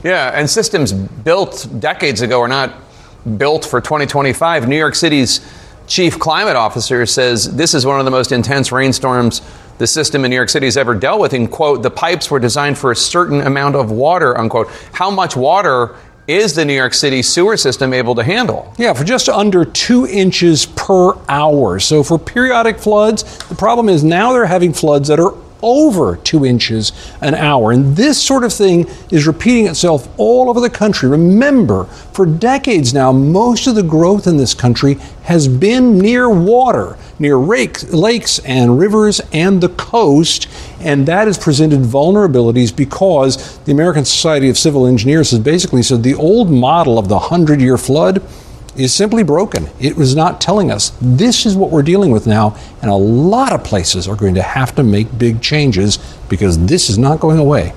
Yeah, and systems built decades ago are not built for 2025. New York City's chief climate officer says this is one of the most intense rainstorms the system in New York City has ever dealt with. And, quote, the pipes were designed for a certain amount of water, unquote. How much water is the New York City sewer system able to handle? Yeah, for just under 2 inches per hour. So for periodic floods, the problem is now they're having floods that are over 2 inches an hour. And this sort of thing is repeating itself all over the country. Remember, for decades now, most of the growth in this country has been near water, near lakes and rivers and the coast. And that has presented vulnerabilities because the American Society of Civil Engineers has basically said the old model of the 100-year flood is simply broken. It was not telling us this is what we're dealing with now, and a lot of places are going to have to make big changes because this is not going away.